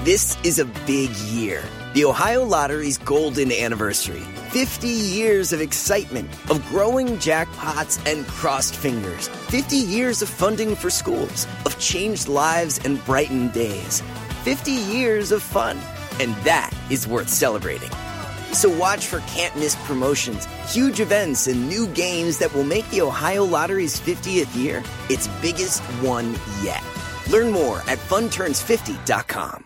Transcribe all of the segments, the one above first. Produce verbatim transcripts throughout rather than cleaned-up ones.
This is a big year. The Ohio Lottery's golden anniversary. fifty years of excitement, of growing jackpots and crossed fingers. fifty years of funding for schools, of changed lives and brightened days. fifty years of fun. And that is worth celebrating. So watch for can't-miss promotions, huge events, and new games that will make the Ohio Lottery's fiftieth year its biggest one yet. Learn more at fun turns fifty dot com.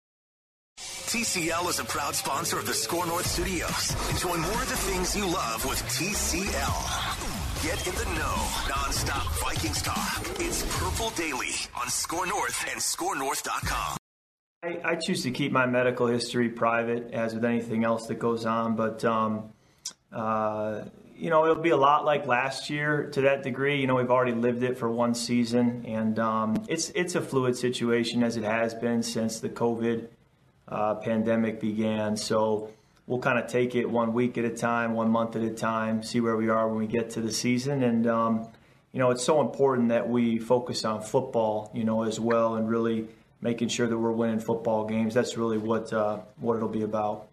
T C L is a proud sponsor of the Score North Studios. Enjoy more of the things you love with T C L. Get in the know, non-stop Vikings talk. It's Purple Daily on Score North and score north dot com. I, I choose to keep my medical history private, as with anything else that goes on. But, um, uh, you know, it'll be a lot like last year to that degree. You know, we've already lived it for one season. And um, it's it's a fluid situation, as it has been since the COVID uh, pandemic began. So we'll kind of take it one week at a time, one month at a time, see where we are when we get to the season. And, um, you know, it's so important that we focus on football, you know, as well, and really making sure that we're winning football games. That's really what uh, what it'll be about.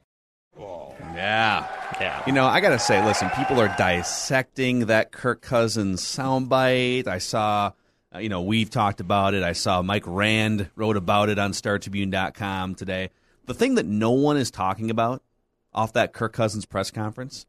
Yeah. Yeah. You know, I got to say, listen, people are dissecting that Kirk Cousins soundbite. I saw, uh, you know, we've talked about it. I saw Mike Rand wrote about it on star tribune dot com today. The thing that no one is talking about off that Kirk Cousins press conference,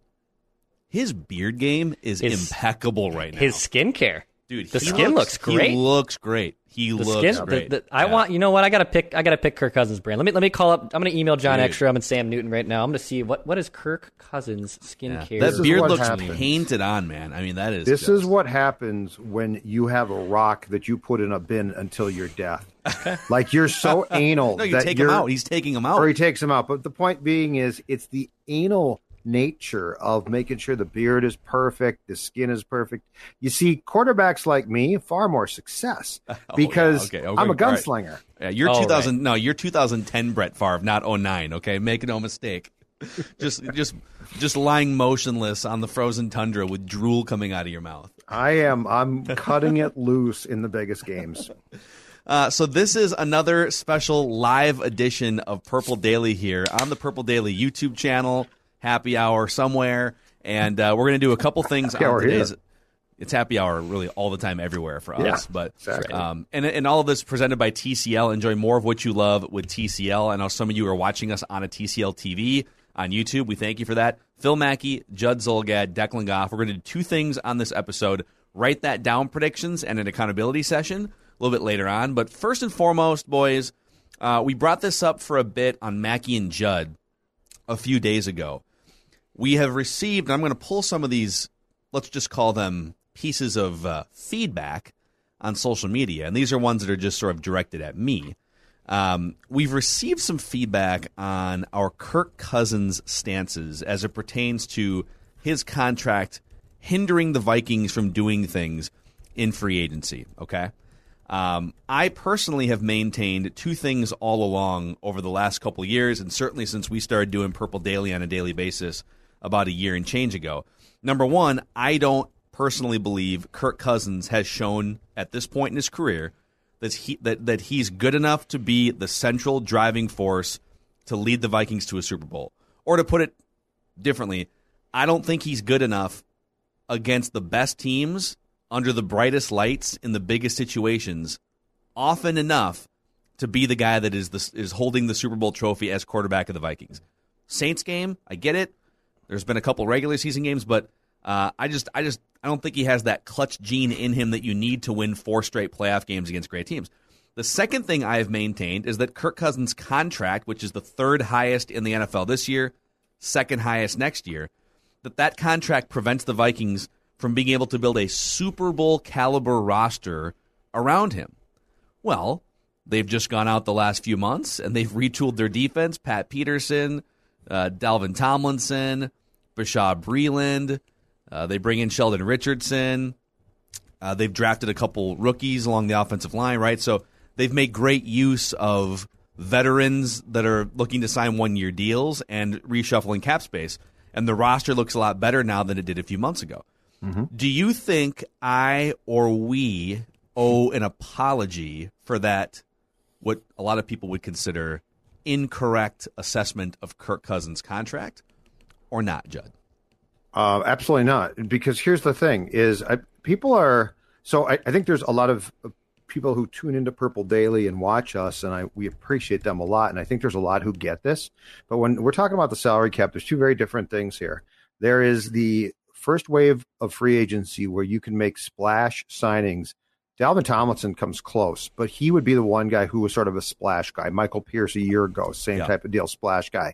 his beard game is his, impeccable right now. His skincare. Dude, the skin looks, looks great. He looks great. He the looks skin, great. The, the, I yeah. want. You know what? I gotta pick. I gotta pick Kirk Cousins' brand. Let me let me call up. I'm gonna email John Dude. Ekstrom and Sam Newton right now. I'm gonna see what what is Kirk Cousins' skincare. Yeah. That beard looks happens. painted on, man. I mean, that is. This just... is what happens when you have a rock that you put in a bin until your death. Like you're so anal. No, you that take you're, him out. He's taking him out. Or he takes him out. But the point being is, it's the anal nature of making sure the beard is perfect, the skin is perfect. You see, quarterbacks like me, far more success because oh, yeah. okay. Okay. I'm a gunslinger. Right. Yeah, you're oh, two thousand. Right. No, you're two thousand ten Brett Favre, not oh nine. Okay, make no mistake. just, just, just lying motionless on the frozen tundra with drool coming out of your mouth. I am. I'm cutting it loose in the biggest games. Uh, so this is another special live edition of Purple Daily here on the Purple Daily YouTube channel. Happy hour somewhere, and uh, we're going to do a couple things happy on today's. Here. It's happy hour really all the time, everywhere for us. Yeah, but exactly. um, and and all of this presented by T C L. Enjoy more of what you love with T C L. I know some of you are watching us on a T C L T V on YouTube. We thank you for that. Phil Mackey, Judd Zolgad, Declan Goff. We're going to do two things on this episode: write that down, predictions, and an accountability session a little bit later on. But first and foremost, boys, uh, we brought this up for a bit on Mackey and Judd a few days ago. We have received, and I'm going to pull some of these, let's just call them pieces of uh, feedback on social media, and these are ones that are just sort of directed at me. Um, we've received some feedback on our Kirk Cousins stances as it pertains to his contract hindering the Vikings from doing things in free agency, okay? Um, I personally have maintained two things all along over the last couple of years, and certainly since we started doing Purple Daily on a daily basis about a year and change ago. Number one, I don't personally believe Kirk Cousins has shown at this point in his career that he that, that he's good enough to be the central driving force to lead the Vikings to a Super Bowl. Or to put it differently, I don't think he's good enough against the best teams under the brightest lights in the biggest situations often enough to be the guy that is the, is holding the Super Bowl trophy as quarterback of the Vikings. Saints game, I get it. There's been a couple regular season games, but uh, I just, I just, I don't think he has that clutch gene in him that you need to win four straight playoff games against great teams. The second thing I have maintained is that Kirk Cousins' contract, which is the third highest in the N F L this year, second highest next year, that that contract prevents the Vikings from being able to build a Super Bowl caliber roster around him. Well, they've just gone out the last few months and they've retooled their defense. Pat Peterson, Uh, Dalvin Tomlinson, Bashaw Breeland. Uh, they bring in Sheldon Richardson. Uh, they've drafted a couple rookies along the offensive line, right? So they've made great use of veterans that are looking to sign one-year deals and reshuffling cap space. And the roster looks a lot better now than it did a few months ago. Mm-hmm. Do you think I or we owe an apology for that, what a lot of people would consider incorrect assessment of Kirk Cousins' contract or not, Judd? Uh, absolutely not. Because here's the thing: is I, people are so I, I think there's a lot of people who tune into Purple Daily and watch us, and I we appreciate them a lot. And I think there's a lot who get this. But when we're talking about the salary cap, there's two very different things here. There is the first wave of free agency where you can make splash signings. Dalvin Tomlinson comes close, but he would be the one guy who was sort of a splash guy. Michael Pierce a year ago, same yeah. type of deal, splash guy.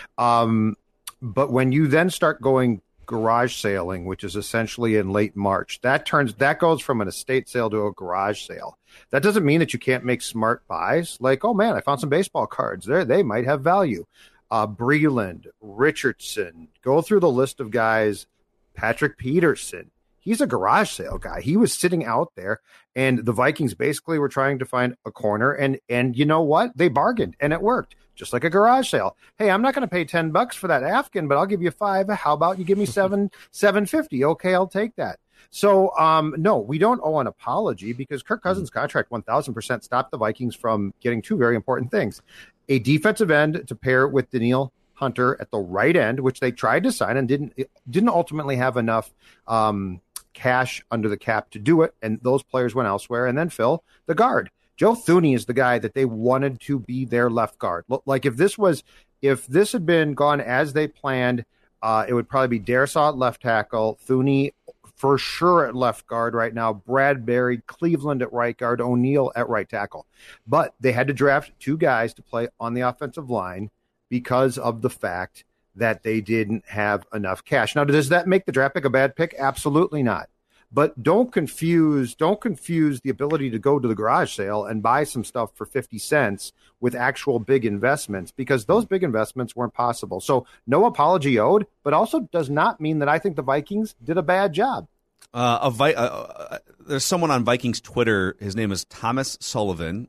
Um, but when you then start going garage sailing, which is essentially in late March, that turns that goes from an estate sale to a garage sale. That doesn't mean that you can't make smart buys. Like, oh man, I found some baseball cards there; they might have value. Uh, Breland, Richardson, go through the list of guys. Patrick Peterson. He's a garage sale guy. He was sitting out there, and the Vikings basically were trying to find a corner. And and you know what? They bargained, and it worked, just like a garage sale. Hey, I'm not going to pay ten bucks for that Afghan, but I'll give you five. How about you give me seven seven fifty? Okay, I'll take that. So um, no, we don't owe an apology because Kirk Cousins' contract one thousand percent stopped the Vikings from getting two very important things: a defensive end to pair with Danielle Hunter at the right end, which they tried to sign and didn't didn't ultimately have enough. Um, cash under the cap to do it, and those players went elsewhere. And then Phil, the guard, Joe Thuney is the guy that they wanted to be their left guard. Like if this was, if this had been gone as they planned, uh, it would probably be Darisaw at left tackle, Thuney for sure at left guard right now, Bradbury, Cleveland at right guard, O'Neal at right tackle. But they had to draft two guys to play on the offensive line because of the fact that they didn't have enough cash. Now, does that make the draft pick a bad pick? Absolutely not. But don't confuse, don't confuse the ability to go to the garage sale and buy some stuff for fifty cents with actual big investments, because those big investments weren't possible. So no apology owed, but also does not mean that I think the Vikings did a bad job. Uh, a Vi- uh, there's someone on Vikings Twitter. His name is Thomas Sullivan,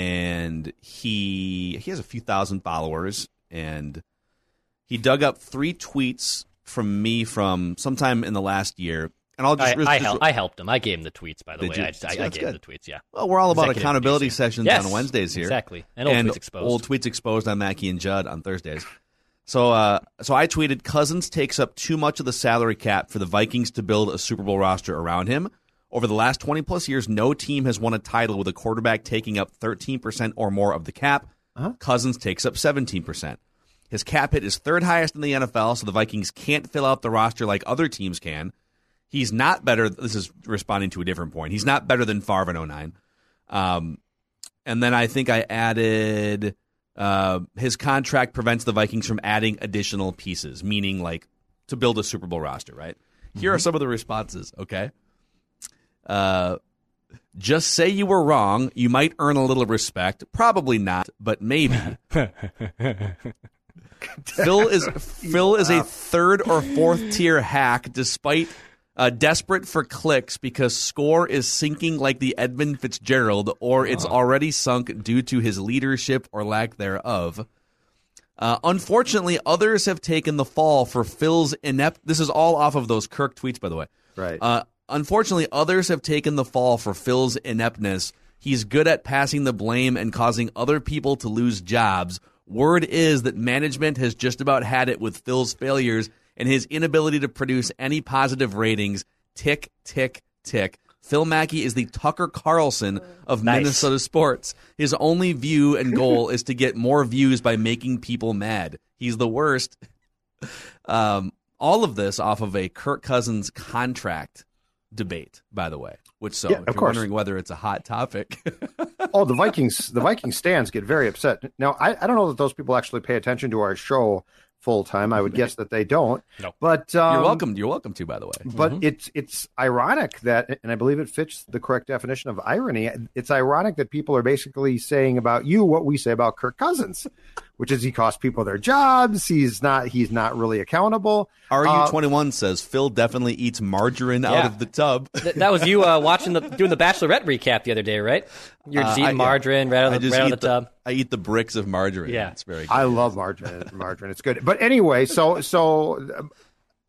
and he he has a few thousand followers, and he dug up three tweets from me from sometime in the last year. And I'll just, I, just, I, just hel- I helped him. I gave him the tweets, by the way. You? I, just, I, I gave good. him the tweets, yeah. Well, we're all about Executive accountability producing. sessions yes, on Wednesdays here. Exactly. And old and tweets exposed. Old tweets exposed on Mackey and Judd on Thursdays. So uh, so I tweeted, Cousins takes up too much of the salary cap for the Vikings to build a Super Bowl roster around him. Over the last twenty-plus years, no team has won a title with a quarterback taking up thirteen percent or more of the cap. Uh-huh. Cousins takes up seventeen percent. His cap hit is third highest in the N F L, so the Vikings can't fill out the roster like other teams can. He's not better. This is responding to a different point. He's not better than Favre in oh nine. Um, and then I think I added uh, his contract prevents the Vikings from adding additional pieces, meaning like to build a Super Bowl roster, right? Mm-hmm. Here are some of the responses, okay? Uh, just say you were wrong. You might earn a little respect. Probably not, but maybe. Phil is Phil is a third or fourth tier hack, despite uh, desperate for clicks because Score is sinking like the Edmund Fitzgerald, or it's already sunk due to his leadership or lack thereof. Uh, unfortunately, others have taken the fall for Phil's inept. This is all off of those Kirk tweets, by the way. Right. Uh, unfortunately, others have taken the fall for Phil's ineptness. He's good at passing the blame and causing other people to lose jobs. Word is that management has just about had it with Phil's failures and his inability to produce any positive ratings. Tick, tick, tick. Phil Mackey is the Tucker Carlson of nice. Minnesota sports. His only view and goal is to get more views by making people mad. He's the worst. Um, all of this off of a Kirk Cousins contract debate, by the way. Which so, yeah, if you're course. wondering whether it's a hot topic. Oh, the Vikings, the Vikings stands get very upset. Now, I, I don't know that those people actually pay attention to our show full time. I would guess that they don't. No. But um, you're welcome. You're welcome to, by the way. But mm-hmm. it's it's ironic that, and I believe it fits the correct definition of irony. It's ironic that people are basically saying about you what we say about Kirk Cousins, which is he costs people their jobs. He's not. He's not really accountable. R U twenty-one uh, says Phil definitely eats margarine yeah. out of the tub. Th- that was you uh, watching the doing the Bachelorette recap the other day, right? You're just uh, eating I, margarine yeah. right out of the, right out of the tub. I eat the bricks of margarine. Yeah, it's very good. I love margarine. Margarine, it's good. But anyway, so so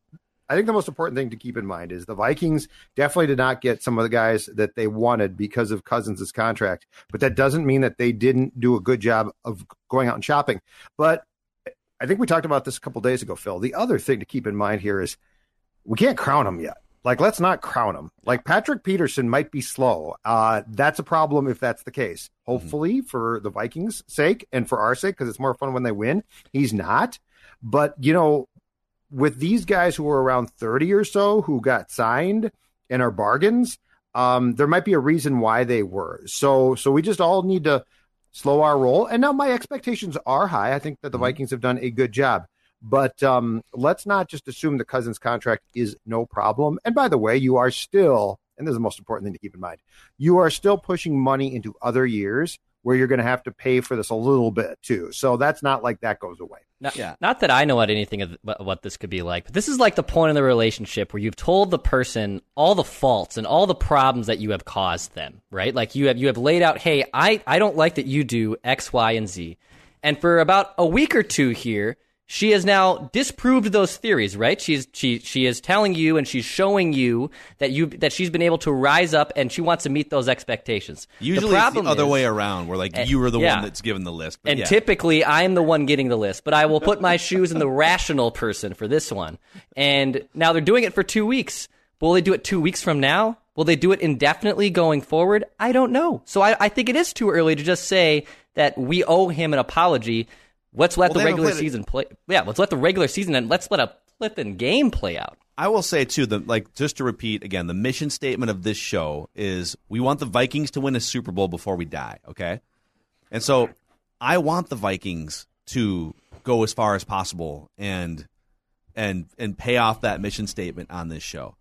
I think the most important thing to keep in mind is the Vikings definitely did not get some of the guys that they wanted because of Cousins' contract, but that doesn't mean that they didn't do a good job of going out and shopping. But I think we talked about this a couple days ago, Phil. The other thing to keep in mind here is we can't crown them yet. Like, let's not crown him. Like, Patrick Peterson might be slow. Uh, that's a problem if that's the case. Hopefully, mm-hmm. for the Vikings' sake and for our sake, because it's more fun when they win, he's not. But, you know, with these guys who are around thirty or so who got signed and are bargains, um, there might be a reason why they were. So, so we just all need to slow our roll. And now my expectations are high. I think that the mm-hmm. Vikings have done a good job. But um, let's not just assume the Cousins contract is no problem. And by the way, you are still, and this is the most important thing to keep in mind, you are still pushing money into other years where you're going to have to pay for this a little bit too. So that's not like that goes away. Not, yeah. not that I know what anything of what this could be like, but this is like the point in the relationship where you've told the person all the faults and all the problems that you have caused them, right? Like you have you have laid out, hey, I, I don't like that you do X, Y, and Z. And for about a week or two here, she has now disproved those theories, right? She's she she is telling you and she's showing you that you that she's been able to rise up and she wants to meet those expectations. Usually the it's the other is, way around, where like you were the yeah. one that's given the list. And yeah. typically I'm the one getting the list, but I will put my shoes in the rational person for this one. And now they're doing it for two weeks. Will they do it two weeks from now? Will they do it indefinitely going forward? I don't know. So I, I think it is too early to just say that we owe him an apology. Let's let well, the regular season play. Yeah, let's let the regular season and let's let a flipping game play out. I will say too, the like just to repeat again, the mission statement of this show is we want the Vikings to win a Super Bowl before we die. Okay, and so I want the Vikings to go as far as possible and and and pay off that mission statement on this show.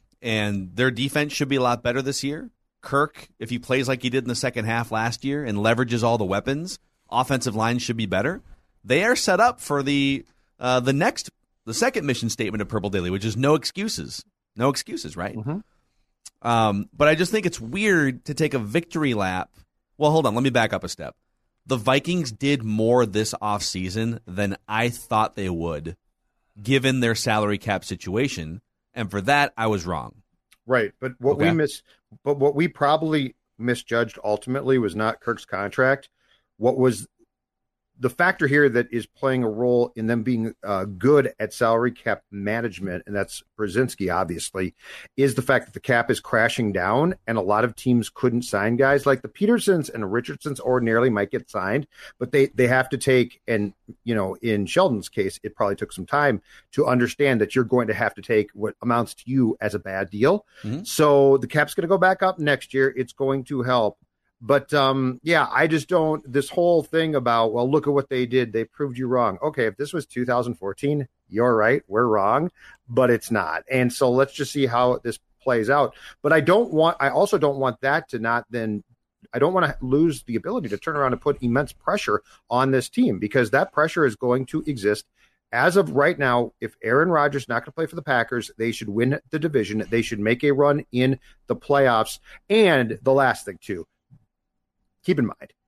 And their defense should be a lot better this year. Kirk, if he plays like he did in the second half last year and leverages all the weapons, offensive line should be better. They are set up for the uh, the next, the second mission statement of Purple Daily, which is no excuses. No excuses, right? Mm-hmm. Um, but I just think it's weird to take a victory lap. Well, hold on. Let me back up a step. The Vikings did more this offseason than I thought they would, given their salary cap situation. And for that, I was wrong. Right. But what okay. we miss, but what we probably misjudged ultimately was not Kirk's contract. What was the factor here that is playing a role in them being uh, good at salary cap management, and that's Brzezinski, obviously, is the fact that the cap is crashing down and a lot of teams couldn't sign guys. Like the Petersons and Richardsons ordinarily might get signed, but they, they have to take, and, you know, in Sheldon's case, it probably took some time to understand that you're going to have to take what amounts to you as a bad deal. Mm-hmm. So the cap's going to go back up next year. It's going to help. But, um, yeah, I just don't – this whole thing about, well, look at what they did. They proved you wrong. Okay, if this was two thousand fourteen, you're right. We're wrong. But it's not. And so let's just see how this plays out. But I don't want – I also don't want that to not then – I don't want to lose the ability to turn around and put immense pressure on this team, because that pressure is going to exist. As of right now, if Aaron Rodgers is not going to play for the Packers, they should win the division. They should make a run in the playoffs. And the last thing, too. Keep in mind,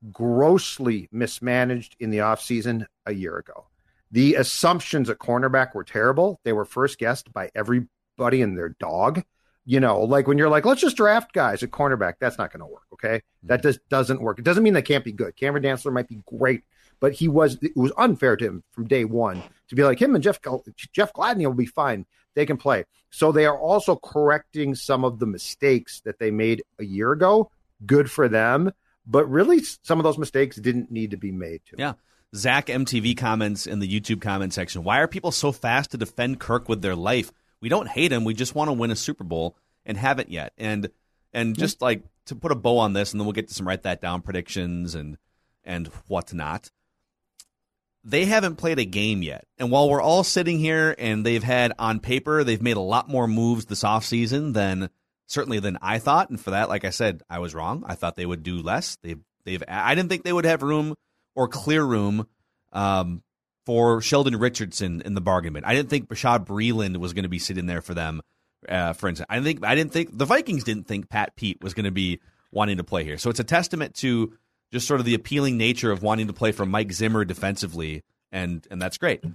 grossly mismanaged in the offseason a year ago. The assumptions at cornerback were terrible. They were first guessed by everybody and their dog. You know, like when you're like, let's just draft guys at cornerback. That's not going to work, okay? That just doesn't work. It doesn't mean they can't be good. Cameron Dantzler might be great, but he was it was unfair to him from day one to be like him and Jeff Jeff Gladney will be fine. They can play. So they are also correcting some of the mistakes that they made a year ago. Good for them. But really, some of those mistakes didn't need to be made. Too. Yeah. Zach M T V comments in the YouTube comment section, why are people so fast to defend Kirk with their life? We don't hate him. We just want to win a Super Bowl and haven't yet. And and just like to put a bow on this, and then we'll get to some write that down predictions and and whatnot. They haven't played a game yet. And while we're all sitting here and they've had on paper, they've made a lot more moves this offseason than certainly than I thought, and for that, like I said, I was wrong. I thought they would do less. They've, they've. I didn't think they would have room or clear room um, for Sheldon Richardson in the bargain bin. I didn't think Bashaud Breeland was going to be sitting there for them. Uh, for instance, I didn't think. I didn't think the Vikings didn't think Pat Pete was going to be wanting to play here. So it's a testament to just sort of the appealing nature of wanting to play for Mike Zimmer defensively, and and that's great.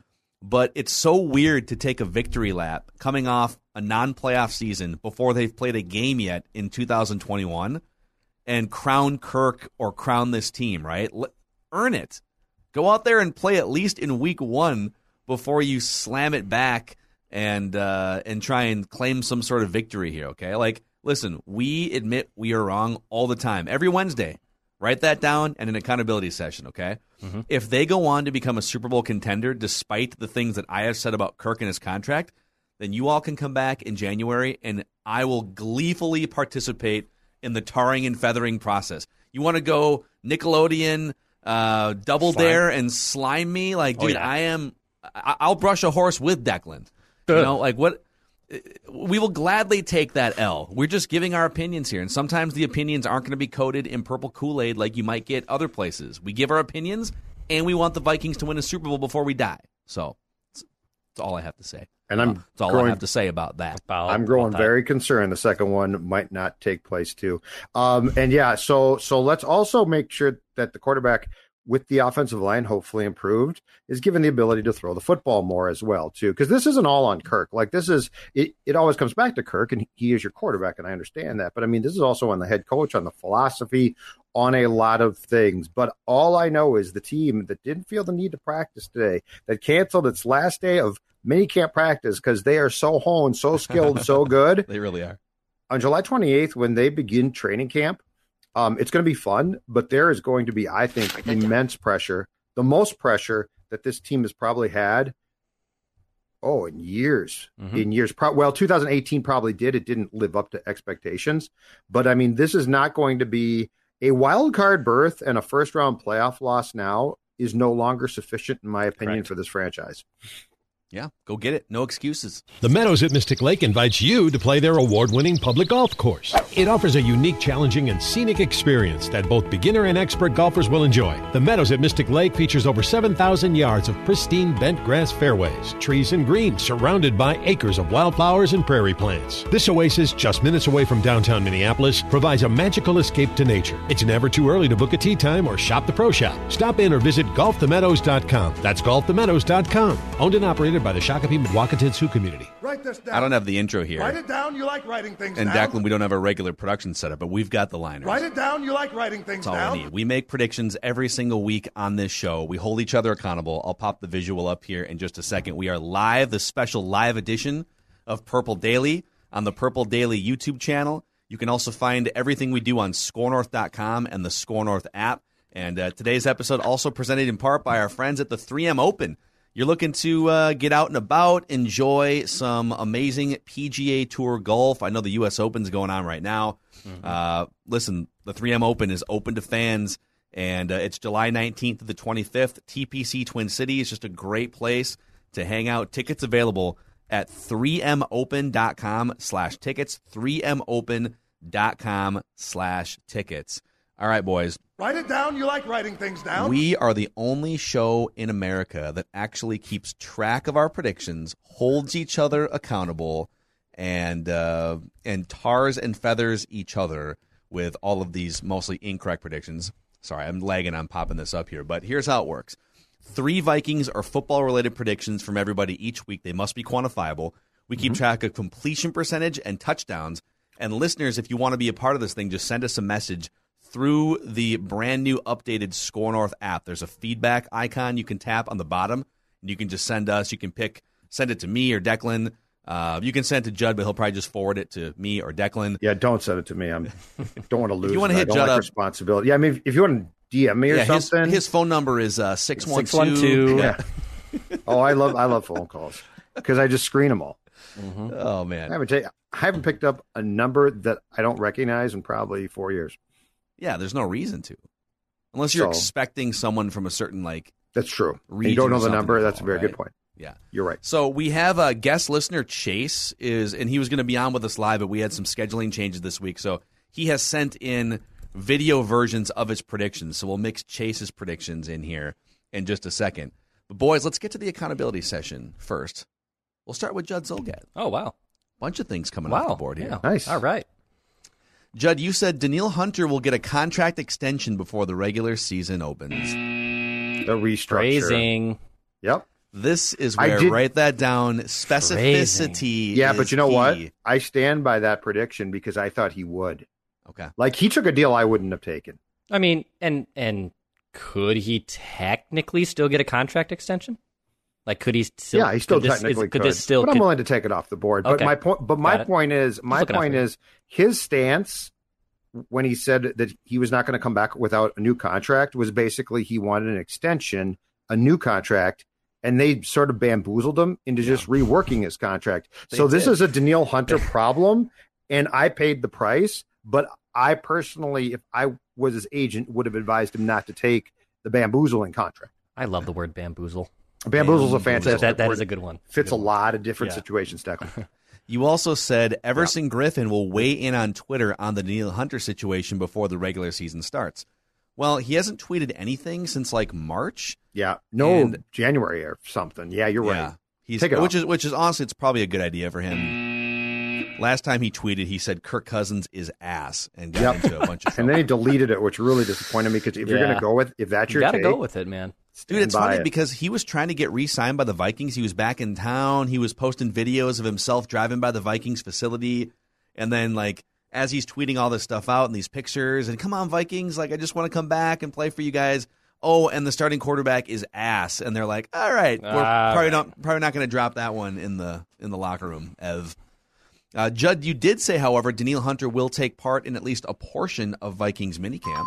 but it's so weird to take a victory lap coming off a non-playoff season before they've played a game yet in two thousand twenty-one and crown Kirk or crown this team, right? Earn it. Go out there and play at least in week one before you slam it back and uh, and try and claim some sort of victory here, okay? Like, listen, we admit we are wrong all the time. Every Wednesday, write that down in an accountability session, okay? Mm-hmm. If they go on to become a Super Bowl contender despite the things that I have said about Kirk and his contract, then you all can come back in January and I will gleefully participate in the tarring and feathering process. You want to go Nickelodeon, uh, Double slime. Dare, and slime me? Like, dude, oh, yeah. I am. I- I'll brush a horse with Declan. You know, like what? We will gladly take that L. We're just giving our opinions here, and sometimes the opinions aren't going to be coated in purple Kool-Aid like you might get other places. We give our opinions, and we want the Vikings to win a Super Bowl before we die. So that's, that's all I have to say. And I'm that's all growing, I have to say about that. About, I'm growing about very concerned the second one might not take place too. Um, and yeah, so so let's also make sure that the quarterback, with the offensive line hopefully improved, is given the ability to throw the football more as well too. Because this isn't all on Kirk. Like this is it. It always comes back to Kirk, and he is your quarterback, and I understand that. But I mean, this is also on the head coach, on the philosophy, on a lot of things. But all I know is the team that didn't feel the need to practice today, that canceled its last day of mini camp practice because they are so honed, so skilled, so good. They really are. On July twenty-eighth, when they begin training camp, um, it's going to be fun, but there is going to be, I think, immense pressure, the most pressure that this team has probably had, oh, in years. Mm-hmm. In years. Pro- well, two thousand eighteen probably did. It didn't live up to expectations. But, I mean, this is not going to be a wild card berth, and a first-round playoff loss now is no longer sufficient, in my opinion, Correct. For this franchise. Yeah, go get it. No excuses. The Meadows at Mystic Lake invites you to play their award-winning public golf course. It offers a unique, challenging, and scenic experience that both beginner and expert golfers will enjoy. The Meadows at Mystic Lake features over seven thousand yards of pristine bent grass fairways, trees, and greens surrounded by acres of wildflowers and prairie plants. This oasis, just minutes away from downtown Minneapolis, provides a magical escape to nature. It's never too early to book a tee time or shop the pro shop. Stop in or visit golf the meadows dot com. That's golf the meadows dot com. Owned and operated by the Shakopee Mwakatan Sioux community. Write this down. I don't have the intro here. Write it down. You like writing things and down. And Declan, we don't have a regular production setup, but we've got the liners. Write it down. You like writing things That's all down. we need. We make predictions every single week on this show. We hold each other accountable. I'll pop the visual up here in just a second. We are live, the special live edition of Purple Daily on the Purple Daily YouTube channel. You can also find everything we do on score north dot com and the Score North app. And uh, today's episode also presented in part by our friends at the three M Open. You're looking to uh, get out and about, enjoy some amazing P G A Tour golf. I know the U S Open's going on right now. Mm-hmm. Uh, listen, the three M Open is open to fans, and uh, it's July nineteenth to the twenty-fifth. T P C Twin Cities, just a great place to hang out. Tickets available at three m open dot com slash tickets, three m open dot com slash tickets. All right, boys. Write it down. You like writing things down. We are the only show in America that actually keeps track of our predictions, holds each other accountable, and uh, and tars and feathers each other with all of these mostly incorrect predictions. Sorry, I'm lagging on popping this up here, but here's how it works. Three Vikings or football-related predictions from everybody each week. They must be quantifiable. We keep mm-hmm. track of completion percentage and touchdowns. And listeners, if you want to be a part of this thing, just send us a message through the brand new updated Score North app. There's a feedback icon you can tap on the bottom, and you can just send us. You can pick, send it to me or Declan. Uh, you can send it to Judd, but he'll probably just forward it to me or Declan. Yeah, don't send it to me. I don't want to lose. You want to hit I don't Judd like up. Responsibility. Yeah, I mean, if you want to D M me or yeah, something. His, his phone number is uh, six one two. six one two. Yeah. Oh, I love I love phone calls because I just screen them all. Mm-hmm. Oh man, I haven't, ta- I haven't picked up a number that I don't recognize in probably four years. Yeah, there's no reason to, unless you're so, expecting someone from a certain like. That's true. And you don't know the number. Call, that's a very right? good point. Yeah, you're right. So we have a guest listener, Chase, is, and he was going to be on with us live, but we had some scheduling changes this week, so he has sent in video versions of his predictions. So we'll mix Chase's predictions in here in just a second. But boys, let's get to the accountability session first. We'll start with Judd Zulgad. Oh wow, bunch of things coming wow. off the board here. Yeah. Nice. All right. Judd, you said Danielle Hunter will get a contract extension before the regular season opens. The restructure. Phrasing. Yep. This is I where, did- write that down, specificity Yeah, is but you know key. what? I stand by that prediction because I thought he would. Okay. Like, he took a deal I wouldn't have taken. I mean, and and could he technically still get a contract extension? Like, could he still? yeah, he still could this, technically is, could. this still? but I'm could- willing to take it off the board. But Okay. my point, but my Got it. point is, my looking out point for you. is, his stance when he said that he was not going to come back without a new contract was basically he wanted an extension, a new contract, and they sort of bamboozled him into just reworking his contract. They so this did. is a Daniil Hunter problem, and I paid the price. But I personally, if I was his agent, would have advised him not to take the bamboozling contract. I love the word bamboozle. Bamboozle's a Bamboozle. fantastic That that word. is a good one. Fits a Good one. lot of different Yeah. situations, Declan. You also said Everson Griffin will weigh in on Twitter on the Daniil Hunter situation before the regular season starts. Well, he hasn't tweeted anything since like March. Yeah, no, And- January or something. Yeah, you're Yeah. right. He's, Take it which off. is which is honestly, it's probably a good idea for him. Last time he tweeted, he said Kirk Cousins is ass and got Yep. into a bunch of And trouble. then he deleted it, which really disappointed me because if you're Yeah. going to go with, if that's You your got to take, go with it, man. Dude, stand it's by funny it. because he was trying to get re-signed by the Vikings. He was back in town. He was posting videos of himself driving by the Vikings facility. And then, like, as he's tweeting all this stuff out and these pictures, and come on, Vikings, like, I just want to come back and play for you guys. Oh, and the starting quarterback is ass. And they're like, all right, we're All probably right. not probably not going to drop that one in the in the locker room, Ev. Uh, Judd, you did say, however, Daniil Hunter will take part in at least a portion of Vikings minicamp.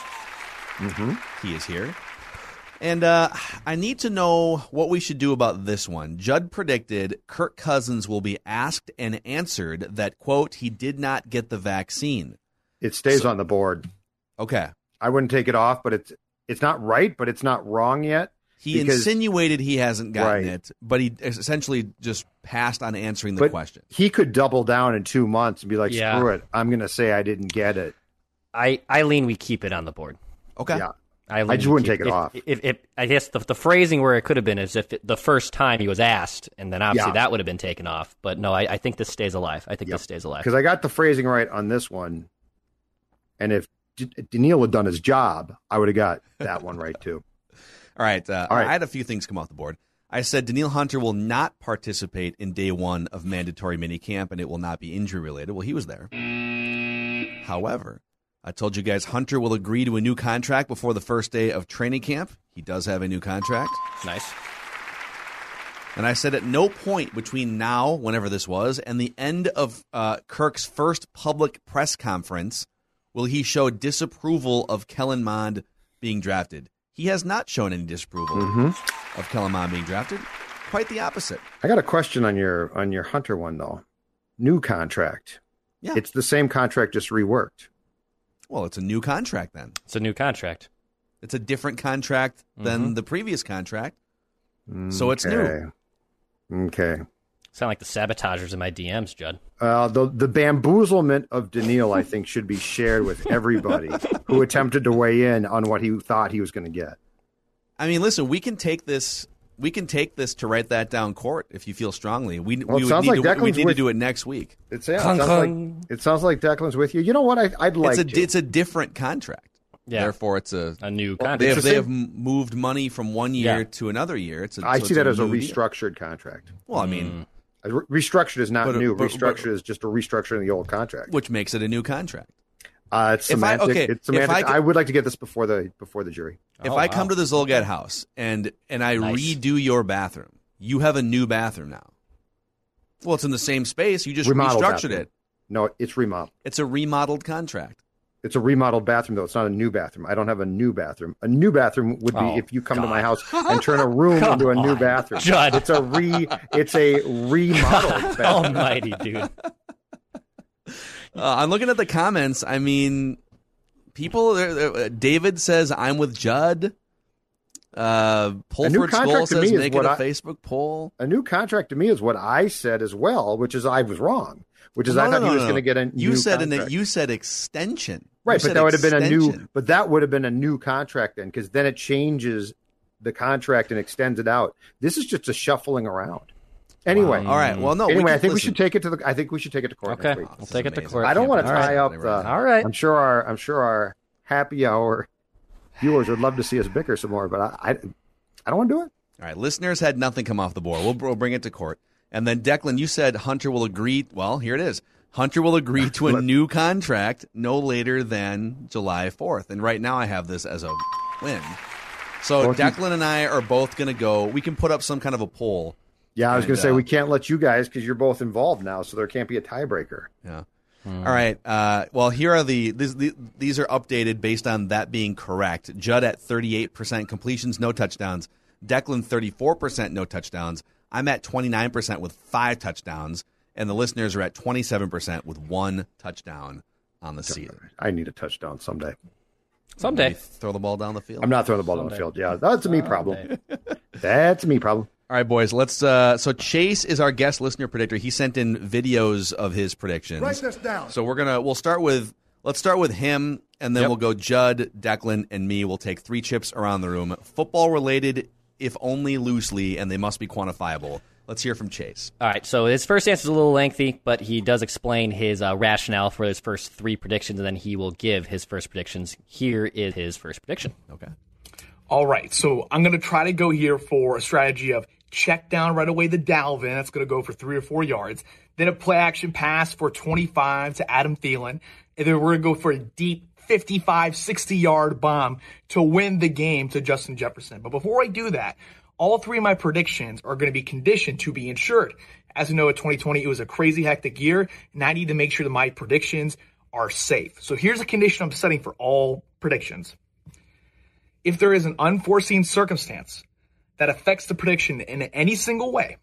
Mm-hmm. He is here. And uh, I need to know what we should do about this one. Judd predicted Kirk Cousins will be asked and answered that, quote, he did not get the vaccine. it stays So- on the board. Okay. I wouldn't take it off, but it's it's not right, but it's not wrong yet. He Because- insinuated he hasn't gotten Right. it, but he essentially just passed on answering the But question. he could double down in two months and be like, Yeah. screw it, I'm going to say I didn't get it. I I lean we keep it on the board. Okay. Yeah. I, lean I just we wouldn't keep- take it if, off. If, if, I guess the the phrasing where it could have been is if it, the first time he was asked, and then obviously Yeah. that would have been taken off. But no, I, I think this stays alive. I think Yep. this stays alive. Because I got the phrasing right on this one. And if D- Daniil had done his job, I would have got that one right too. All right. Uh, All right. I had a few things come off the board. I said Daniil Hunter will not participate in day one of mandatory minicamp, and it will not be injury related. Well, he was there. However, I told you guys Hunter will agree to a new contract before the first day of training camp. He does have a new contract. Nice. And I said at no point between now, whenever this was, and the end of uh, Kirk's first public press conference will he show disapproval of Kellen Mond being drafted. He has not shown any disapproval Mm-hmm. of Kellen Mond being drafted. Quite the opposite. I got a question on your on your Hunter one though. New contract. Yeah. It's the same contract, just reworked. Well, it's a new contract then. It's a new contract. It's a different contract than Mm-hmm. the previous contract. So it's new. Okay. Okay. Sound like the sabotagers in my D Ms, Judd. Uh, the the bamboozlement of Daniil, I think, should be shared with everybody who attempted to weigh in on what he thought he was going to get. I mean, listen, we can take this. We can take this to write that down court if you feel strongly. We, Well, it we would sounds need, like to, we Declan's need to with- do it next week. It's, yeah, it, Clunk, sounds like, clunk. it sounds like Declan's with you. You know what? I, I'd like It's a to. it's a different contract. Yeah. Therefore, it's a A new Well, contract. they it's have the they same- have m- moved money from one year Yeah. to another year. It's a, I so see it's that as a new deal. restructured contract. Well, I mean, A re- restructured is not But- new. but- restructured but- is just a restructuring the old contract. which makes it a new contract. Uh, it's If I- semantic. okay, it's if semantic. I I, could- would like to get this before the before the jury. If Oh, I wow. come to the Zolgad house and and I Nice. redo your bathroom, you have a new bathroom now. Well, it's in the same space. You just Remodeled restructured bathroom. it. No, it's remodeled. It's a remodeled contract. It's a remodeled bathroom, though. It's not a new bathroom. I don't have a new bathroom. A new bathroom would be Oh, if you come to God. my house and turn a room into a new bathroom. Judd. It's a re. It's a remodeled bathroom. Almighty, dude. Uh, I'm looking at the comments. I mean, people. they're- they're- David says I'm with Judd. Uh, Pulford Skull contract to says me is make it what a I- Facebook poll. A new contract to me is what I said as well, which is I was wrong. Which is No, I no, thought no, he was no, going to no. get a You new said contract. an, you said extension. You Right, but said that would have been a new. extension. But that would have been a new contract then, because then it changes the contract and extends it out. This is just a shuffling around. Anyway, All right. Well, no. anyway, we I can, think we listen. should take it to the. I think we should take it to court. Okay, next week. we'll This take is it to amazing. court. I don't want to All right. tie up All the. right. All right. I'm sure our. I'm sure our happy hour viewers would love to see us bicker some more, but I. I, I don't want to do it. All right, listeners had nothing come off the board. We'll, we'll bring it to court. And then, Declan, you said Hunter will agree. Well, here it is. Hunter will agree to a new contract no later than July fourth. And right now I have this as a win. So Declan and I are both going to go. We can put up some kind of a poll. Yeah, I was going to uh, say we can't let you guys because you're both involved now, so there can't be a tiebreaker. Yeah. Mm. All right. Uh, well, here are the these, these are updated based on that being correct. Judd at thirty-eight percent completions, no touchdowns. Declan thirty-four percent, no touchdowns. I'm at twenty-nine percent with five touchdowns. And the listeners are at twenty-seven percent with one touchdown on the season. I need a touchdown someday. Someday. Maybe throw the ball down the field. I'm not throwing the ball someday. down the field. Yeah, that's a me problem. That's a me problem. All right, boys. Let's. Uh, so Chase is our guest listener predictor. He sent in videos of his predictions. Write this down. So we're gonna. We'll start with. Let's start with him, and then Yep. we'll go Judd, Declan, and me. We'll take three chips around the room. Football related, if only loosely, and they must be quantifiable. Let's hear from Chase. All right, so his first answer is a little lengthy, but he does explain his uh, rationale for his first three predictions, and then he will give his first predictions. Here is his first prediction. Okay. All right, so I'm going to try to go here for a strategy of check down right away the Dalvin. That's going to go for three or four yards. Then a play action pass for twenty-five to Adam Thielen. And then we're going to go for a deep fifty-five, sixty-yard bomb to win the game to Justin Jefferson. But before I do that, all three of my predictions are going to be conditioned to be insured. As you know, in twenty twenty, it was a crazy hectic year, and I need to make sure that my predictions are safe. So here's a condition I'm setting for all predictions. If there is an unforeseen circumstance that affects the prediction in any single way,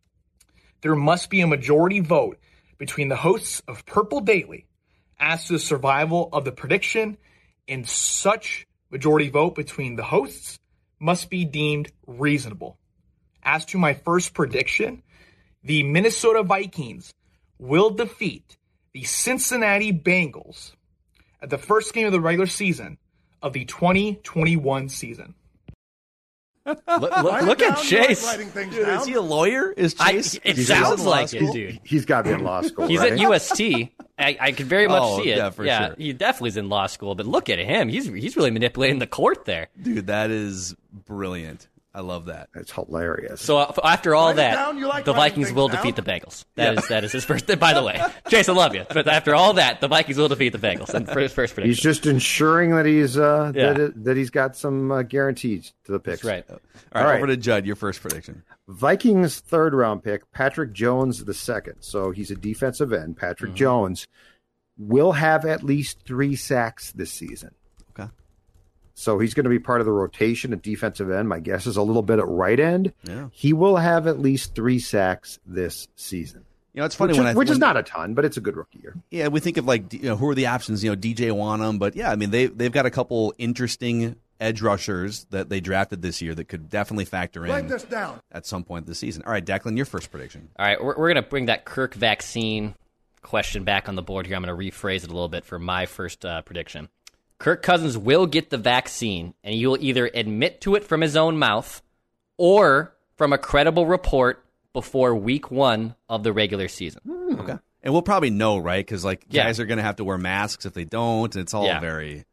there must be a majority vote between the hosts of Purple Daily as to the survival of the prediction, and such majority vote between the hosts must be deemed reasonable. As to my first prediction, the Minnesota Vikings will defeat the Cincinnati Bengals at the first game of the regular season of the twenty twenty-one season. Look, look, look at Chase. Dude, is he a lawyer? Is Chase? I, it Chase sounds like school? it, dude. He's got to be in law school. He's right? at U S T. I, I could very much Oh, see it. yeah, for yeah, sure. he definitely is in law school. But look at him. He's he's really manipulating the court there. Dude, that is brilliant. I love that. It's hilarious. So uh, after all Write it that, down. You like the writing Vikings things will down? defeat the Bengals. That is that is his first. By the way, Chase, I love you. But after all that, the Vikings will defeat the Bengals. And for his first prediction, He's just ensuring that he's uh, Yeah. that, it, that he's got some uh, guarantees to the picks. that's right. All right, All right. over to Judd. Your first prediction. Vikings third round pick, Patrick Jones the second. So he's a defensive end. Patrick Mm-hmm. Jones will have at least three sacks this season. Okay. So he's going to be part of the rotation at defensive end. My guess is a little bit at right end. Yeah. He will have at least three sacks this season. You know, it's funny Which, when is, I which when, is not a ton, but it's a good rookie year. Yeah, we think of like you know who are the options? You know, D J Wanham, but yeah, I mean they they've got a couple interesting edge rushers that they drafted this year that could definitely factor Write in this down. at some point this season. All right, Declan, your first prediction. All right, we're, we're going to bring that Kirk vaccine question back on the board here. I'm going to rephrase it a little bit for my first uh, prediction. Kirk Cousins will get the vaccine, and he will either admit to it from his own mouth or from a credible report before week one of the regular season. Okay, and we'll probably know, right? Because like Yeah. guys are going to have to wear masks if they don't. It's all Yeah. very.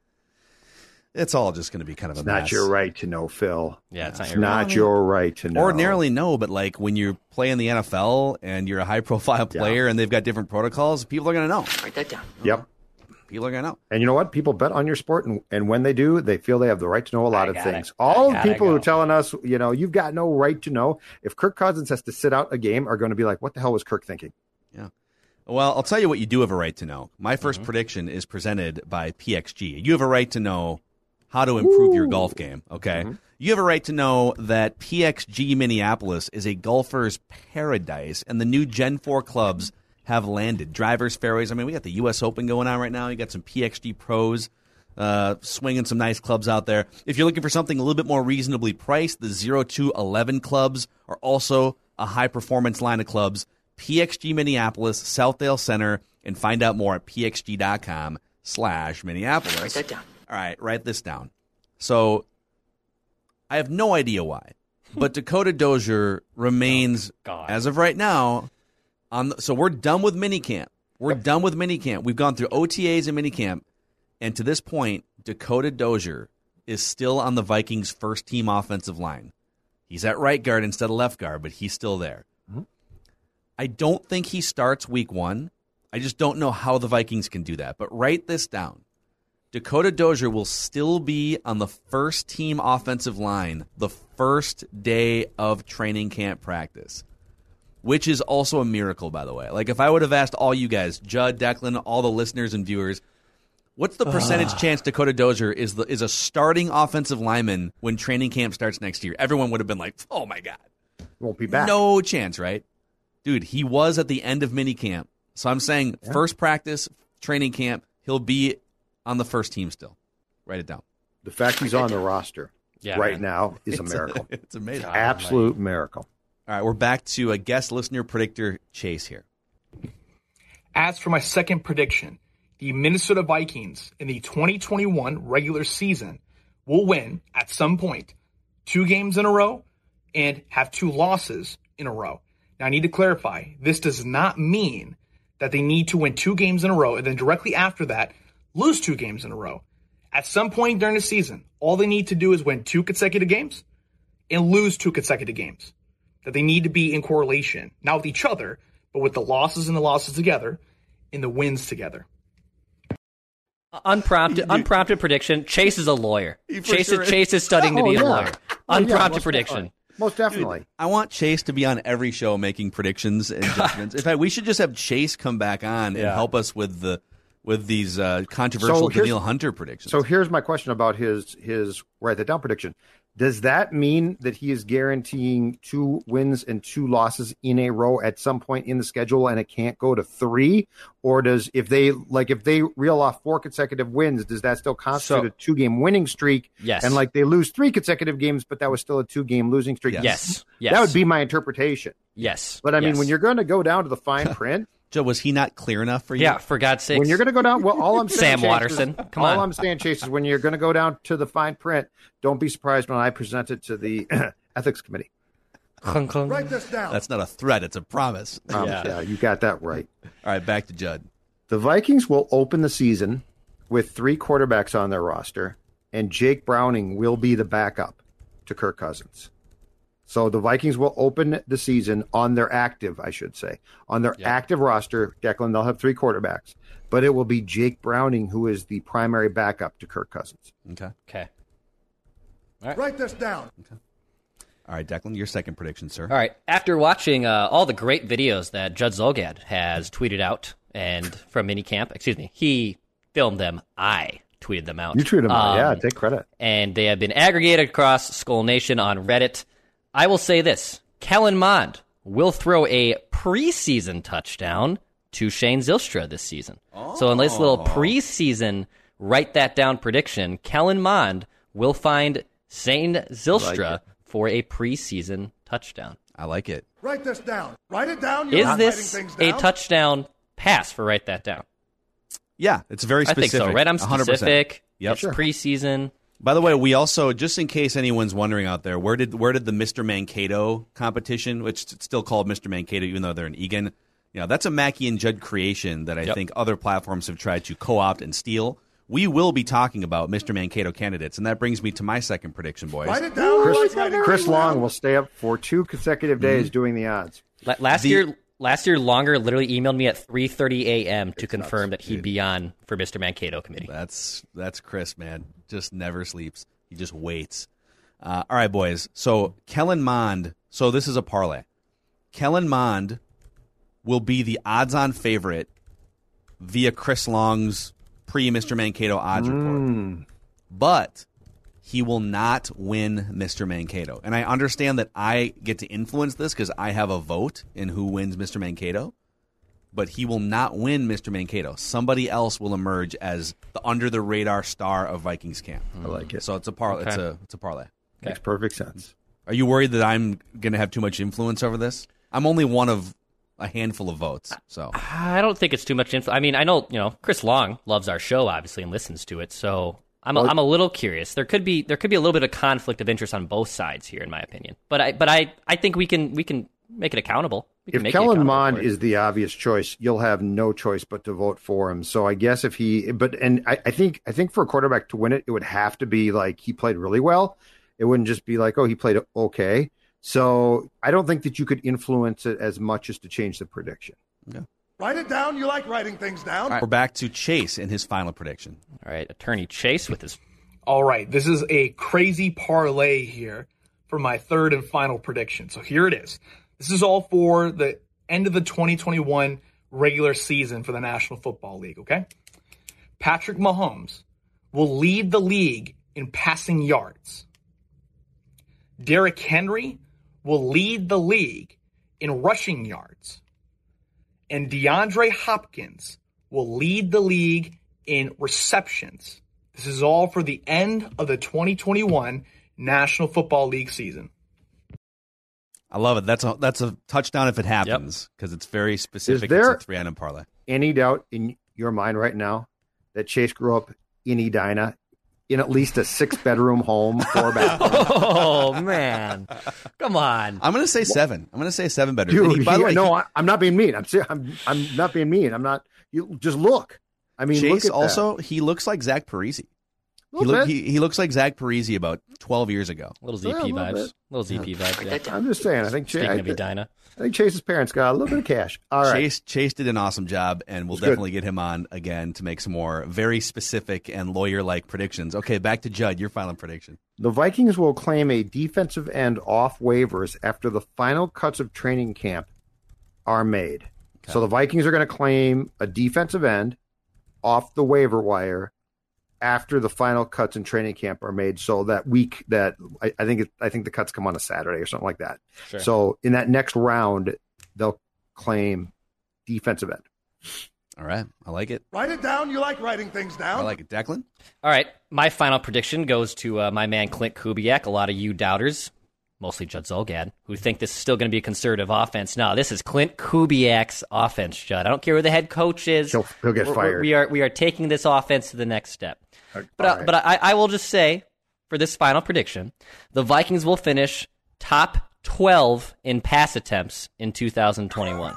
It's all just going to be kind of a It's mess. not your right to know, Phil. Yeah, it's not It's your not right. your right to know. Ordinarily, no, but like when you play in the N F L and you're a high-profile player and they've got different protocols, people are going to know. Write that down. Yep. People are going to know. And you know what? People bet on your sport, and, and when they do, they feel they have the right to know a lot I of got things. it. All I the gotta people who go. are telling us, you know, you've got no right to know. If Kirk Cousins has to sit out a game, are going to be like, what the hell was Kirk thinking? Yeah. Well, I'll tell you what you do have a right to know. My 1st Mm-hmm. prediction is presented by P X G. You have a right to know how to improve your golf game, okay? Mm-hmm. You have a right to know that P X G Minneapolis is a golfer's paradise, and the new Gen four clubs have landed. Drivers, fairways. I mean, we got the U S Open going on right now. You got some P X G pros uh, swinging some nice clubs out there. If you're looking for something a little bit more reasonably priced, the zero to eleven clubs are also a high-performance line of clubs. P X G Minneapolis, Southdale Center, and find out more at pxg.com slash Minneapolis. Write that down. All right, write this down. So I have no idea why, but Dakota Dozier remains, Oh, God. as of right now, on the, so we're done with minicamp. We're done with minicamp. We've gone through O T As and minicamp, and to this point, Dakota Dozier is still on the Vikings' first-team offensive line. He's at right guard instead of left guard, but he's still there. Mm-hmm. I don't think he starts week one. I just don't know how the Vikings can do that. But write this down. Dakota Dozier will still be on the first team offensive line the first day of training camp practice, which is also a miracle, by the way. Like, if I would have asked all you guys, Judd, Declan, all the listeners and viewers, what's the percentage uh. chance Dakota Dozier is the, is a starting offensive lineman when training camp starts next year? Everyone would have been like, oh, my God. Won't be back. No chance, right? Dude, he was at the end of minicamp. So I'm saying yeah. first practice, training camp, he'll be on the first team still. Write it down. The fact he's on the roster yeah, right man. now is it's a miracle. A, it's amazing. It's absolute miracle. All right, we're back to a guest listener predictor, Chase, here. As for my second prediction, the Minnesota Vikings in the twenty twenty-one regular season will win at some point two games in a row and have two losses in a row. Now, I need to clarify, this does not mean that they need to win two games in a row and then directly after that lose two games in a row. At some point during the season, all they need to do is win two consecutive games and lose two consecutive games. That they need to be in correlation, not with each other, but with the losses and the losses together and the wins together. Unprompted, unprompted prediction. Chase is a lawyer. Chase, sure is, Chase is studying to be oh, yeah. a lawyer. Unprompted oh, yeah, prediction. Definitely. Most definitely. Dude, I want Chase to be on every show making predictions and judgments. In fact, we should just have Chase come back on and yeah. help us with the with these uh, controversial so Danielle Hunter predictions. So here's my question about his his write that down prediction. Does that mean that he is guaranteeing two wins and two losses in a row at some point in the schedule and it can't go to three? Or does if they like if they reel off four consecutive wins, does that still constitute so, a two game winning streak? Yes. And like they lose three consecutive games, but that was still a two game losing streak? Yes. Yes. yes. That would be my interpretation. Yes. But I mean, yes. when you're going to go down to the fine print. Joe, was he not clear enough for you? Yeah, for God's sake. When you're going to go down, well, all I'm saying, Sam Chase, Waterson, is, come all on. I'm saying, Chase, is when you're going to go down to the fine print, don't be surprised when I present it to the ethics committee. Write this down. That's not a threat; it's a promise. Um, yeah. yeah, you got that right. All right, back to Judd. The Vikings will open the season with three quarterbacks on their roster, and Jake Browning will be the backup to Kirk Cousins. So the Vikings will open the season on their active, I should say, on their yep. active roster. Declan, they'll have three quarterbacks, but it will be Jake Browning who is the primary backup to Kirk Cousins. Okay. Okay. All right. Write this down. Okay. All right, Declan, your second prediction, sir. All right. After watching uh, all the great videos that Judd Zulgad has tweeted out and from minicamp, excuse me, he filmed them. I tweeted them out. You tweeted them um, out. Yeah, take credit. And they have been aggregated across Skull Nation on Reddit. I will say this. Kellen Mond will throw a preseason touchdown to Shane Zylstra this season. Oh. So a nice little preseason, write that down prediction. Kellen Mond will find Shane Zylstra like for a preseason touchdown. I like it. Write this down. Write it down. You're Is not this writing things down. a touchdown pass for write that down? Yeah, it's very specific. I think so, right? I'm specific. one hundred percent. Yep. It's sure. preseason. By the way, we also, just in case anyone's wondering out there, where did where did the Mister Mankato competition, which is still called Mister Mankato, even though they're in Egan, you know, that's a Mackey and Judd creation that I yep. think other platforms have tried to co-opt and steal. We will be talking about Mister Mankato candidates, and that brings me to my second prediction, boys. Write it down. Chris, Chris Long will stay up for two consecutive days mm-hmm. doing the odds. Last the, year, last year, Longer literally emailed me at three thirty a.m. to confirm nuts, that he'd dude. be on for Mister Mankato committee. That's that's Chris, man. Just never sleeps. He just waits. Uh, all right, boys. So Kellen Mond. So this is a parlay. Kellen Mond will be the odds-on favorite via Chris Long's pre-Mister Mankato odds mm. report. But he will not win Mister Mankato. And I understand that I get to influence this because I have a vote in who wins Mister Mankato. But he will not win Mister Mankato. Somebody else will emerge as the under-the-radar star of Vikings camp. I like it. So it's a par- okay. It's a it's a parlay. Makes perfect sense. Are you worried that I'm going to have too much influence over this? I'm only one of a handful of votes. So I don't think it's too much influence. I mean, I know you know Chris Long loves our show obviously and listens to it. So I'm a, I'm a little curious. There could be there could be a little bit of conflict of interest on both sides here, in my opinion. But I but I, I think we can we can make it accountable. If Kellen Mond is the obvious choice, you'll have no choice but to vote for him. So I guess if he, but and I, I think I think for a quarterback to win it, it would have to be like he played really well. It wouldn't just be like, oh, he played okay. So I don't think that you could influence it as much as to change the prediction. Okay. Write it down. You like writing things down. All right, we're back to Chase in his final prediction. All right, Attorney Chase with his. All right, this is a crazy parlay here for my third and final prediction. So here it is. This is all for the end of the twenty twenty-one regular season for the National Football League, okay? Patrick Mahomes will lead the league in passing yards. Derrick Henry will lead the league in rushing yards. And DeAndre Hopkins will lead the league in receptions. This is all for the end of the twenty twenty-one National Football League season. I love it. That's a that's a touchdown if it happens because yep. it's very specific. Is there it's a three-item parlay. Any doubt in your mind right now that Chase grew up in Edina in at least a six-bedroom home, four bathrooms? Oh man, come on! I'm going to say seven. I'm going to say seven bedrooms. Dude, by the way, no, he, I, I'm not being mean. I'm I'm I'm not being mean. I'm not. You just look. I mean, Chase look at also that. he looks like Zach Parisi. He, look, he, he looks like Zach Parisi about twelve years ago. Little Z P yeah, vibes. Little, little Z P yeah. vibes. Yeah. I'm just saying. I think Chase. Speaking I, of Edina. I think Chase's parents got a little bit of cash. All right. Chase Chase did an awesome job, and we'll It's definitely good. get him on again to make some more very specific and lawyer-like predictions. Okay, back to Judd. Your final prediction. The Vikings will claim a defensive end off waivers after the final cuts of training camp are made. Okay. So the Vikings are going to claim a defensive end off the waiver wire after the final cuts in training camp are made. So that week that I, I think it, I think the cuts come on a Saturday or something like that. Sure. So in that next round, they'll claim defensive end. All right. I like it. Write it down. You like writing things down. I like it. Declan? All right. My final prediction goes to uh, my man Clint Kubiak. A lot of you doubters, mostly Judd Zulgad, who think this is still going to be a conservative offense. No, this is Clint Kubiak's offense, Judd. I don't care who the head coach is. He'll, he'll get We're, fired. We are we are taking this offense to the next step. All But uh, right. but I, I will just say, for this final prediction, the Vikings will finish top twelve in pass attempts in two thousand twenty-one.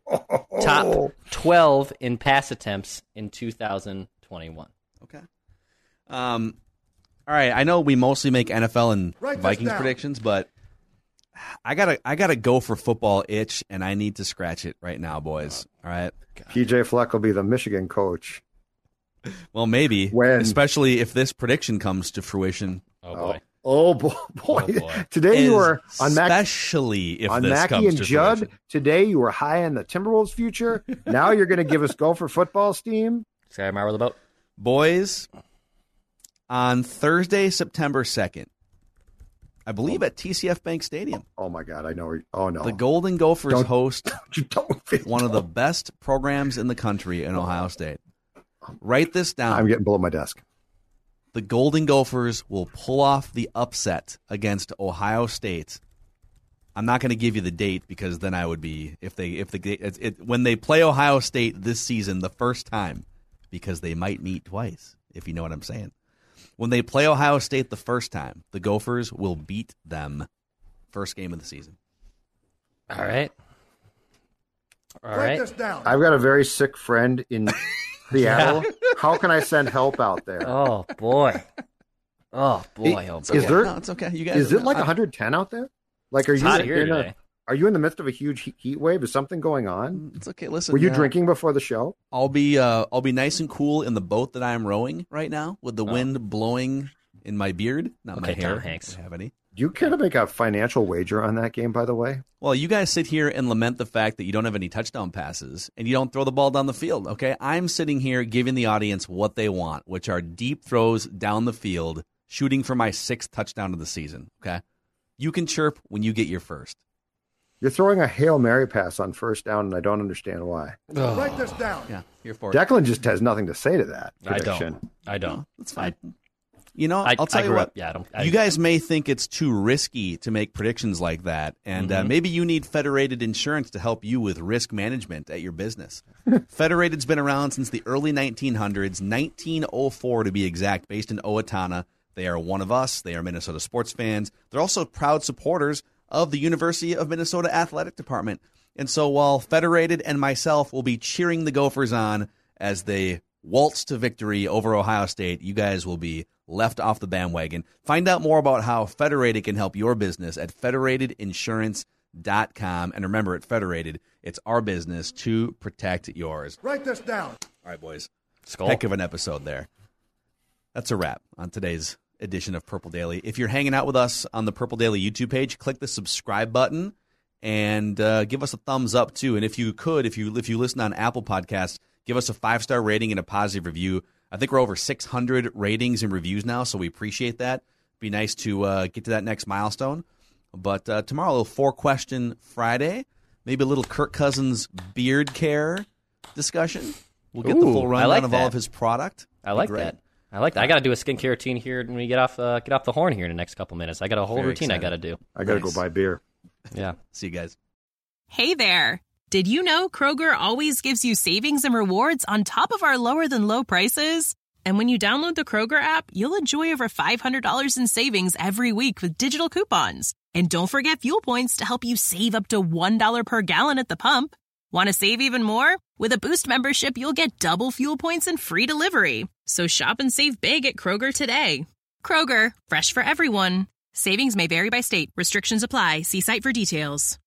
Top twelve in pass attempts in two thousand twenty-one. Okay. Um. All right. I know we mostly make N F L and Write this Vikings down. predictions, but I gotta I gotta go for football itch, and I need to scratch it right now, boys. All right. P J Fleck will be the Michigan coach. Well, maybe, When? especially if this prediction comes to fruition. Oh boy. Oh, boy. boy. Oh, boy. Today you were on Mac- especially if on this Mackey comes and to Judd. fruition. Today you were high on the Timberwolves future. Now you're going to give us go for football steam. Sky Marvel about. Boys, on Thursday, September second, I believe at T C F Bank Stadium, Oh my God, I know. where- Oh no, the Golden Gophers Don't- host You don't feel- one of the best programs in the country in Ohio State. Write this down. I'm getting below my desk. The Golden Gophers will pull off the upset against Ohio State. I'm not going to give you the date because then I would be if they if the it, it, when they play Ohio State this season the first time, because they might meet twice, if you know what I'm saying. When they play Ohio State the first time, the Gophers will beat them first game of the season. All right. All Write right. this down. I've got a very sick friend in Seattle. How can I send help out there? Oh boy. Oh boy. Oh boy. Is there? No, it's okay. You guys Is it like one hundred ten out there? Like, are It's you hot here in a, today. are you in the midst of a huge heat- heat wave? Is something going on? It's okay. Listen, Were you uh, drinking before the show? I'll be uh, I'll be nice and cool in the boat that I'm rowing right now with the Oh. wind blowing in my beard, not my Okay, hair. Tom Hanks. If I have any. Do you care to make a financial wager on that game, by the way? Well, you guys sit here and lament the fact that you don't have any touchdown passes and you don't throw the ball down the field, okay? I'm sitting here giving the audience what they want, which are deep throws down the field, shooting for my sixth touchdown of the season, okay? You can chirp when you get your first. You're throwing a Hail Mary pass on first down, and I don't understand why. Write this down. Yeah, here for it. Declan just has nothing to say to that I prediction. don't. I don't. That's fine. You know, I, I'll tell I you grew what. up. Yeah, I don't. I, You guys may think it's too risky to make predictions like that, and uh, maybe you need Federated Insurance to help you with risk management at your business. Federated's been around since the early nineteen hundreds, nineteen oh four to be exact, based in Owatonna. They are one of us. They are Minnesota sports fans. They're also proud supporters of the University of Minnesota Athletic Department. And so while Federated and myself will be cheering the Gophers on as they waltz to victory over Ohio State, you guys will be left off the bandwagon. Find out more about how Federated can help your business at federated insurance dot com. And remember, at Federated, it's our business to protect yours. Write this down. All right, boys. Skull. Heck of an episode there. That's a wrap on today's edition of Purple Daily. If you're hanging out with us on the Purple Daily YouTube page, click the subscribe button and uh, give us a thumbs up too. And if you could, if you if you listen on Apple Podcasts, give us a five-star rating and a positive review. I think we're over six hundred ratings and reviews now, so we appreciate that. Be nice to uh, get to that next milestone. But uh, tomorrow, a little four-question Friday, maybe a little Kirk Cousins beard care discussion. We'll get Ooh, the full rundown like of that. all of his product. I like Great. that. I like that. I got to do a skincare routine here when we get off uh, get off the horn here in the next couple minutes. I got a whole Very routine excited. I got to do. I got to Nice. go buy beer. Yeah. See you guys. Hey there. Did you know Kroger always gives you savings and rewards on top of our lower than low prices? And when you download the Kroger app, you'll enjoy over five hundred dollars in savings every week with digital coupons. And don't forget fuel points to help you save up to one dollar per gallon at the pump. Want to save even more? With a Boost membership, you'll get double fuel points and free delivery. So shop and save big at Kroger today. Kroger, fresh for everyone. Savings may vary by state. Restrictions apply. See site for details.